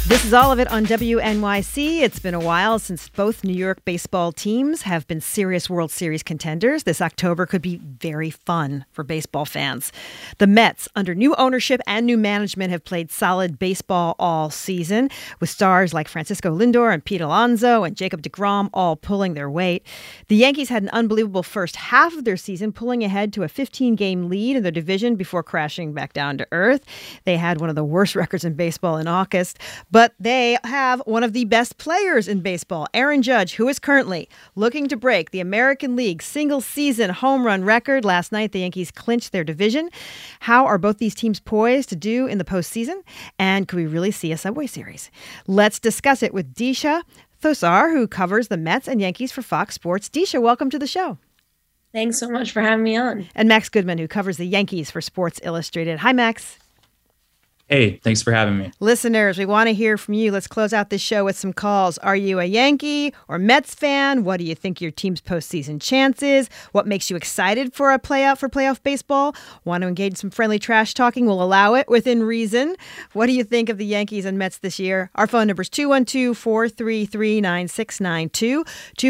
This is all of it on WNYC. It's been a while since both New York baseball teams have been serious World Series contenders. This October could be very fun for baseball fans. The Mets, under new ownership and new management, have played solid baseball all season, with stars like Francisco Lindor and Pete Alonso and Jacob deGrom all pulling their weight. The Yankees had an unbelievable first half of their season, pulling ahead to a 15-game lead in their division before crashing back down to earth. They had one of the worst records in baseball in August, but they have one of the best players in baseball, Aaron Judge, who is currently looking to break the American League single-season home run record. Last night, the Yankees clinched their division. How are both these teams poised to do in the postseason? And could we really see a Subway Series? Let's discuss it with Disha Thosar, who covers the Mets and Yankees for Fox Sports. Disha, welcome to the show. Thanks so much for having me on. And Max Goodman, who covers the Yankees for Sports Illustrated. Hi, Max. Hey, thanks for having me. Listeners, we want to hear from you. Let's close out this show with some calls. Are you a Yankee or Mets fan? What do you think your team's postseason chances? What makes you excited for playoff baseball? Want to engage in some friendly trash talking? We'll allow it within reason. What do you think of the Yankees and Mets this year? Our phone number is 212-433-9692,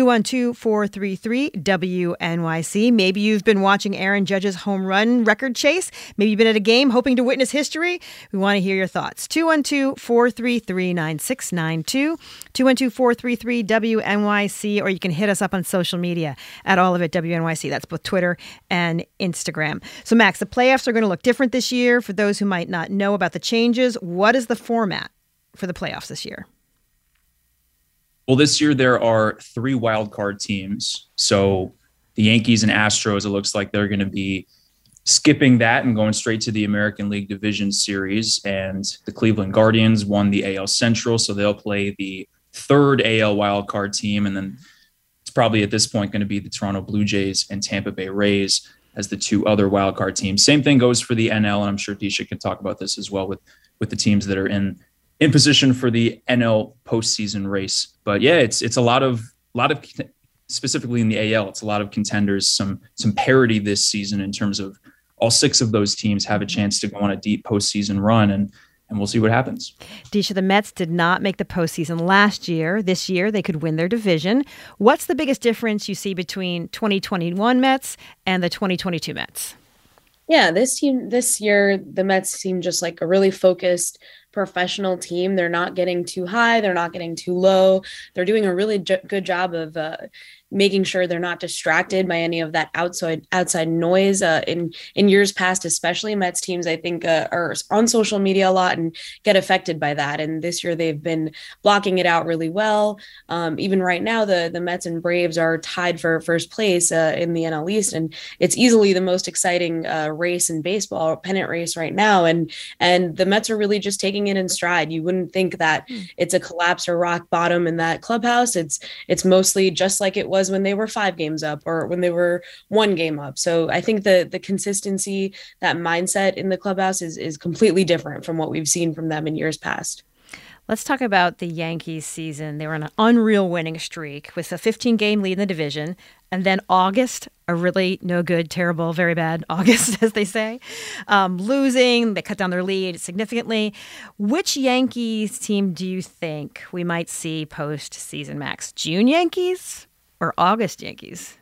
212-433-WNYC. Maybe you've been watching Aaron Judge's home run record chase. Maybe you've been at a game hoping to witness history. We want to hear your thoughts. 212-433-9692, 212-433-WNYC, or you can hit us up on social media at all of it WNYC. That's both Twitter and Instagram. So, Max, the playoffs are going to look different this year. For those who might not know about the changes, what is the format for the playoffs this year? Well, this year there are 3 wild card teams. So the Yankees and Astros, it looks like they're going to be skipping that and going straight to the American League Division Series. And the Cleveland Guardians won the AL Central, so they'll play the 3rd AL wildcard team. And then it's probably at this point going to be the Toronto Blue Jays and Tampa Bay Rays as the 2 other wildcard teams. Same thing goes for the NL, and I'm sure Disha can talk about this as well with the teams that are in position for the NL postseason race. But yeah, it's a lot of specifically in the AL, it's a lot of contenders, some parity this season in terms of all 6 of those teams have a chance to go on a deep postseason run, and we'll see what happens. Disha, the Mets did not make the postseason last year. This year, they could win their division. What's the biggest difference you see between 2021 Mets and the 2022 Mets? Yeah, this year, the Mets seem just like a really focused professional team. They're not getting too high. They're not getting too low. They're doing a really good job of making sure they're not distracted by any of that outside noise. In years past, especially Mets teams, I think are on social media a lot and get affected by that. And this year they've been blocking it out really well. Even right now, the Mets and Braves are tied for first place in the NL East, and it's easily the most exciting race in baseball, pennant race right now. And the Mets are really just taking it in stride. You wouldn't think that it's a collapse or rock bottom in that clubhouse. It's mostly just like it was when they were 5 games up or when they were 1 game up. So I think the consistency, that mindset in the clubhouse is completely different from what we've seen from them in years past. Let's talk about the Yankees season. They were on an unreal winning streak with a 15-game lead in the division. And then August, a really no good, terrible, very bad August, as they say. Losing, they cut down their lead significantly. Which Yankees team do you think we might see postseason, Max? June Yankees or August Yankees?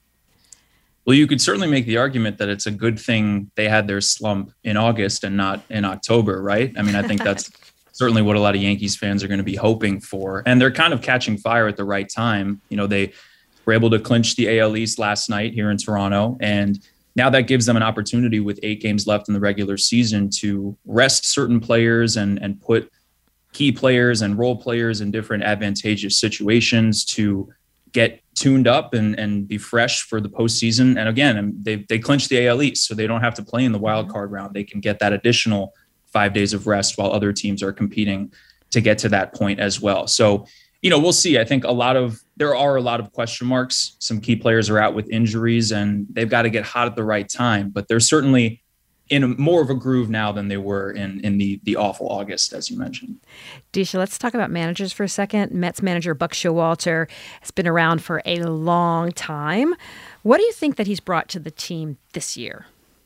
Well, you could certainly make the argument that it's a good thing they had their slump in August and not in October, right? I mean, I think that's certainly what a lot of Yankees fans are going to be hoping for. And they're kind of catching fire at the right time. You know, they were able to clinch the AL East last night here in Toronto. And now that gives them an opportunity with 8 games left in the regular season to rest certain players and put key players and role players in different advantageous situations to get tuned up and be fresh for the postseason. And again, they clinched the AL East, so they don't have to play in the wild card round. They can get that additional 5 days of rest while other teams are competing to get to that point as well. So, you know, we'll see. I think there are a lot of question marks. Some key players are out with injuries and they've got to get hot at the right time, but they're certainly in more of a groove now than they were in the awful August, as you mentioned. Disha, let's talk about managers for a second. Mets manager Buck Showalter has been around for a long time. What do you think that he's brought to the team this year?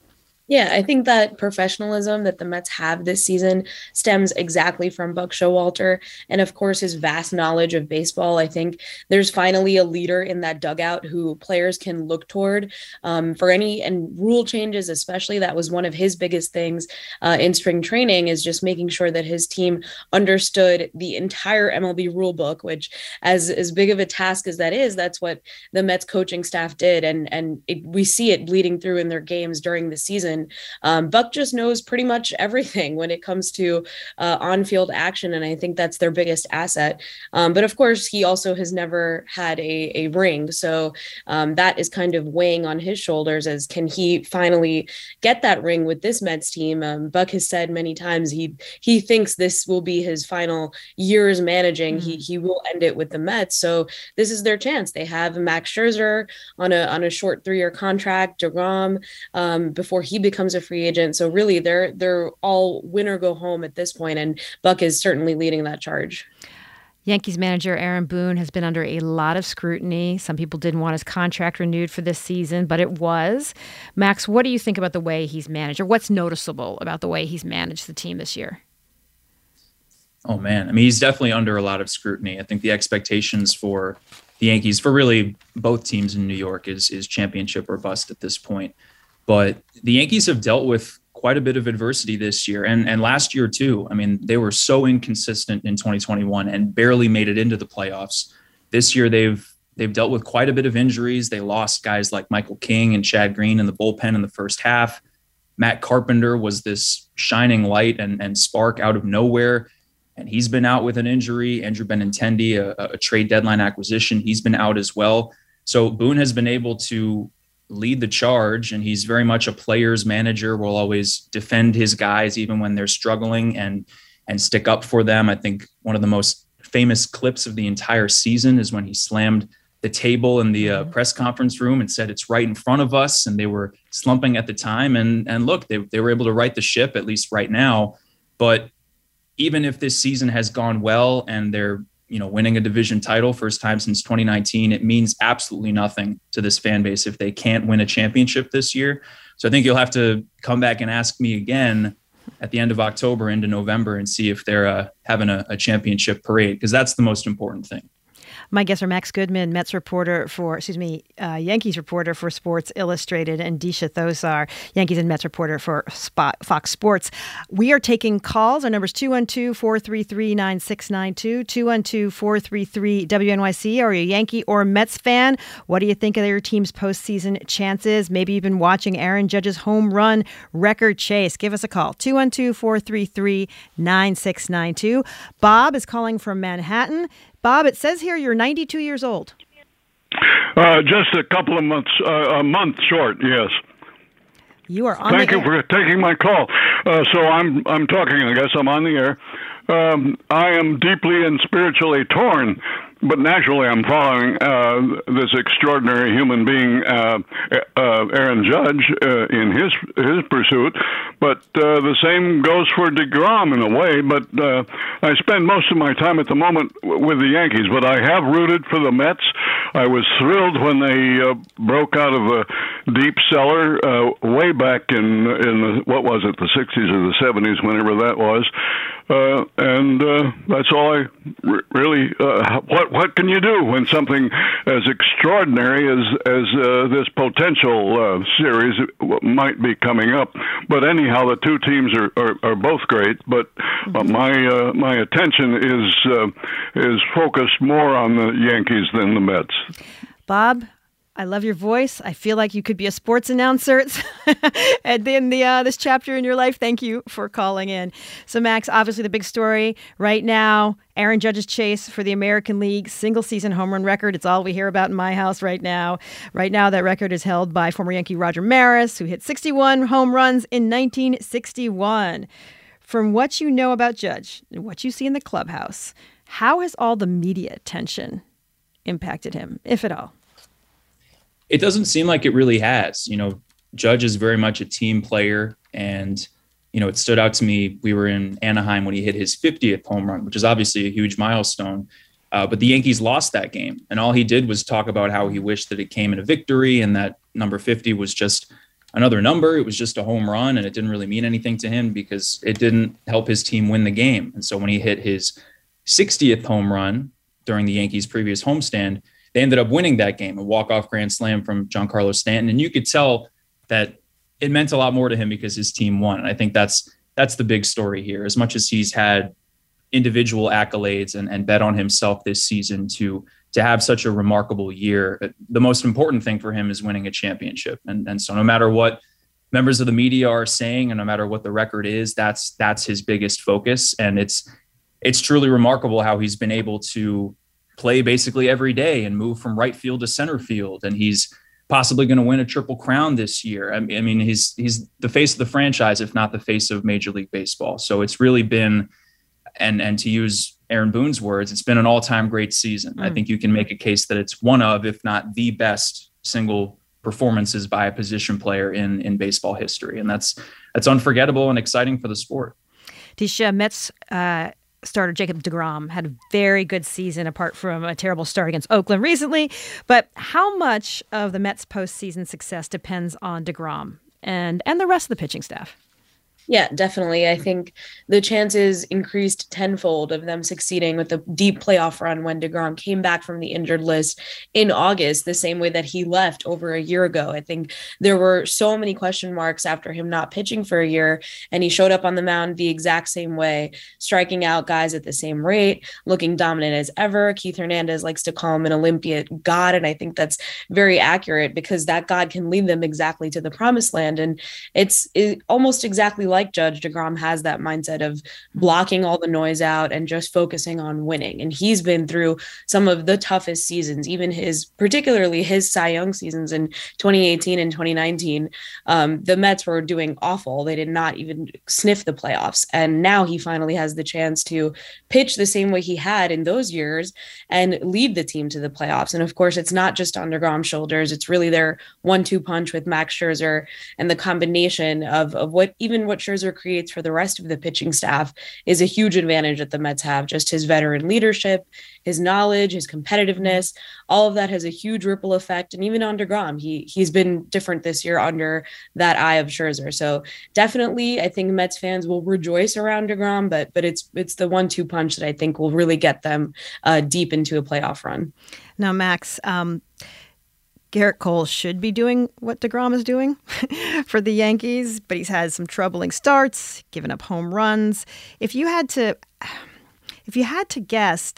Yeah, I think that professionalism that the Mets have this season stems exactly from Buck Showalter and, of course, his vast knowledge of baseball. I think there's finally a leader in that dugout who players can look toward for any and rule changes, especially. That was one of his biggest things in spring training, is just making sure that his team understood the entire MLB rule book, which, as big of a task as that is, that's what the Mets coaching staff did. And we see it bleeding through in their games during the season. Buck just knows pretty much everything when it comes to on-field action, and I think that's their biggest asset. But of course, he also has never had a ring, so that is kind of weighing on his shoulders. As can he finally get that ring with this Mets team? Buck has said many times he thinks this will be his final years managing. Mm-hmm. He will end it with the Mets, so this is their chance. They have Max Scherzer on a short 3-year contract, DeGrom before he becomes a free agent. So really, they're all win or go home at this point, and Buck is certainly leading that charge. Yankees manager Aaron Boone has been under a lot of scrutiny. Some people didn't want his contract renewed for this season, but it was. Max, what do you think about the way he's managed, or what's noticeable about the way he's managed the team this year? Oh, man. I mean, he's definitely under a lot of scrutiny. I think the expectations for the Yankees, for really both teams in New York, is championship or bust at this point. But the Yankees have dealt with quite a bit of adversity this year and last year too. I mean, they were so inconsistent in 2021 and barely made it into the playoffs. This year, they've dealt with quite a bit of injuries. They lost guys like Michael King and Chad Green in the bullpen in the first half. Matt Carpenter was this shining light and spark out of nowhere, and he's been out with an injury. Andrew Benintendi, a trade deadline acquisition, he's been out as well. So Boone has been able to lead the charge, and he's very much a player's manager, will always defend his guys even when they're struggling and stick up for them. I think one of the most famous clips of the entire season is when he slammed the table in the press conference room and said, "It's right in front of us." And they were slumping at the time. And look, they were able to right the ship, at least right now. But even if this season has gone well and they're winning a division title, first time since 2019, it means absolutely nothing to this fan base if they can't win a championship this year. So I think you'll have to come back and ask me again at the end of October into November and see if they're having a championship parade, because that's the most important thing. My guests are Max Goodman, Yankees reporter for Sports Illustrated, and Disha Thosar, Yankees and Mets reporter for Fox Sports. We are taking calls. Our number is 212-433-9692, 212-433-WNYC. Are you a Yankee or Mets fan? What do you think of your team's postseason chances? Maybe you've been watching Aaron Judge's home run record chase. Give us a call, 212-433-9692. Bob is calling from Manhattan. Bob, it says here you're 92 years old. Just a couple of months, a month short, yes. You are on Thank the you air. for taking my call. So I'm talking, I guess I'm on the air. I am deeply and spiritually torn, but naturally I'm following this extraordinary human being, Aaron Judge, in his pursuit. But the same goes for DeGrom in a way. But I spend most of my time at the moment with the Yankees, but I have rooted for the Mets. I was thrilled when they broke out of a deep cellar way back in the, what was it, the 60s or the 70s, whenever that was. And that's all I really. What can you do when something as extraordinary as this potential series might be coming up? But anyhow, the two teams are both great. But my attention is focused more on the Yankees than the Mets. Bob, I love your voice. I feel like you could be a sports announcer at the end of this chapter in your life. Thank you for calling in. So, Max, obviously the big story right now, Aaron Judge's chase for the American League single-season home run record. It's all we hear about in my house right now. Right now, that record is held by former Yankee Roger Maris, who hit 61 home runs in 1961. From what you know about Judge and what you see in the clubhouse, how has all the media attention impacted him, if at all? It doesn't seem like it really has. Judge is very much a team player. And, it stood out to me. We were in Anaheim when he hit his 50th home run, which is obviously a huge milestone. But the Yankees lost that game. And all he did was talk about how he wished that it came in a victory and that number 50 was just another number. It was just a home run, and it didn't really mean anything to him because it didn't help his team win the game. And so when he hit his 60th home run during the Yankees' previous homestand, they ended up winning that game, a walk-off grand slam from Giancarlo Stanton. And you could tell that it meant a lot more to him because his team won. And I think that's the big story here. As much as he's had individual accolades and bet on himself this season to have such a remarkable year, the most important thing for him is winning a championship. And so no matter what members of the media are saying, and no matter what the record is, that's his biggest focus. And it's truly remarkable how he's been able to play basically every day and move from right field to center field. And he's possibly going to win a Triple Crown this year. I mean, he's the face of the franchise, if not the face of Major League Baseball. So it's really been, and to use Aaron Boone's words, it's been an all-time great season. I think you can make a case that it's one of, if not the best single performances by a position player in baseball history. And that's unforgettable and exciting for the sport. Tisha, Mets starter Jacob deGrom had a very good season apart from a terrible start against Oakland recently. But how much of the Mets postseason success depends on deGrom and the rest of the pitching staff? Yeah, definitely. I think the chances increased tenfold of them succeeding with a deep playoff run when deGrom came back from the injured list in August, the same way that he left over a year ago. I think there were so many question marks after him not pitching for a year, and he showed up on the mound the exact same way, striking out guys at the same rate, looking dominant as ever. Keith Hernandez likes to call him an Olympian god, and I think that's very accurate because that god can lead them exactly to the promised land. And it's almost exactly like Judge, deGrom has that mindset of blocking all the noise out and just focusing on winning. And he's been through some of the toughest seasons, even particularly his Cy Young seasons in 2018 and 2019. The Mets were doing awful. They did not even sniff the playoffs. And now he finally has the chance to pitch the same way he had in those years and lead the team to the playoffs. And of course, it's not just on deGrom's shoulders. It's really their 1-2 punch with Max Scherzer and the combination of what Scherzer creates for the rest of the pitching staff is a huge advantage that the Mets have. Just his veteran leadership, his knowledge, his competitiveness, all of that has a huge ripple effect. And even on deGrom, he's been different this year under that eye of Scherzer. So definitely, I think Mets fans will rejoice around deGrom, but it's the 1-2 punch that I think will really get them deep into a playoff run. Now, Max, Garrett Cole should be doing what deGrom is doing for the Yankees, but he's had some troubling starts, given up home runs. If you had to guess,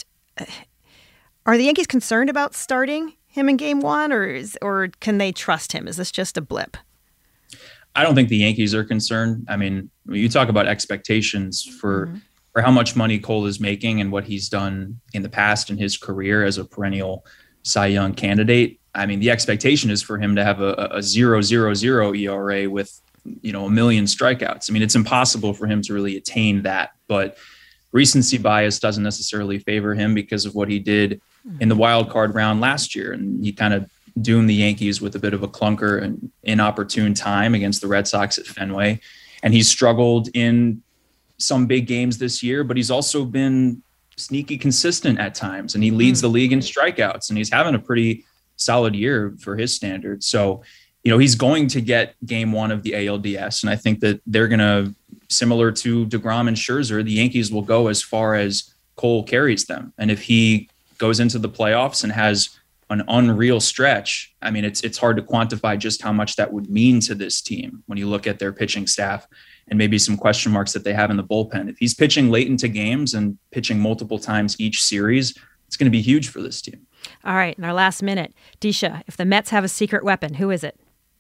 are the Yankees concerned about starting him in Game 1, or can they trust him? Is this just a blip? I don't think the Yankees are concerned. I mean, you talk about expectations for how much money Cole is making and what he's done in the past in his career as a perennial Cy Young candidate. I mean, the expectation is for him to have a 0.00 ERA with, a million strikeouts. I mean, it's impossible for him to really attain that, but recency bias doesn't necessarily favor him because of what he did in the wild card round last year. And he kind of doomed the Yankees with a bit of a clunker and inopportune time against the Red Sox at Fenway. And he's struggled in some big games this year, but he's also been sneaky consistent at times. And he leads the league in strikeouts, and he's having a pretty solid year for his standards. So, he's going to get Game 1 of the ALDS. And I think that they're going to, similar to deGrom and Scherzer, the Yankees will go as far as Cole carries them. And if he goes into the playoffs and has an unreal stretch, I mean, it's hard to quantify just how much that would mean to this team when you look at their pitching staff and maybe some question marks that they have in the bullpen. If he's pitching late into games and pitching multiple times each series, it's going to be huge for this team. All right, in our last minute, Disha, if the Mets have a secret weapon, who is it?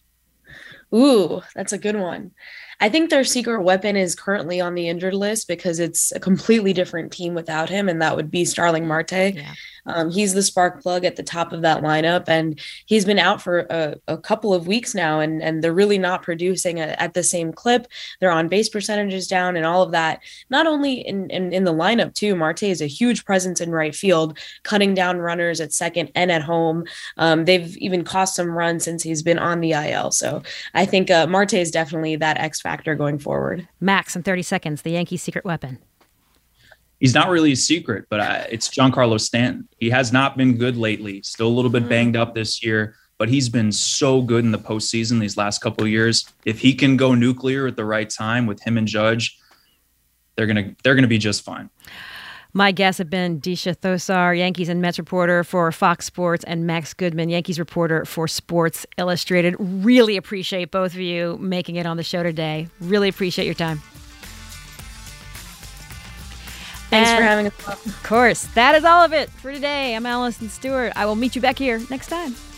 Ooh, that's a good one. I think their secret weapon is currently on the injured list because it's a completely different team without him, and that would be Starling Marte. Yeah. He's the spark plug at the top of that lineup, and he's been out for a couple of weeks now, and they're really not producing at the same clip. Their on-base percentages down and all of that. Not only in the lineup, too, Marte is a huge presence in right field, cutting down runners at second and at home. They've even cost some runs since he's been on the IL. So I think Marte is definitely that X factor going forward. Max, in 30 seconds, the Yankees' secret weapon. He's not really a secret, but it's Giancarlo Stanton. He has not been good lately. Still a little bit banged up this year, but he's been so good in the postseason these last couple of years. If he can go nuclear at the right time with him and Judge, they're gonna be just fine. My guests have been Disha Thosar, Yankees and Mets reporter for Fox Sports, and Max Goodman, Yankees reporter for Sports Illustrated. Really appreciate both of you making it on the show today. Really appreciate your time. Thanks for having us. Of course. That is all of it for today. I'm Allison Stewart. I will meet you back here next time.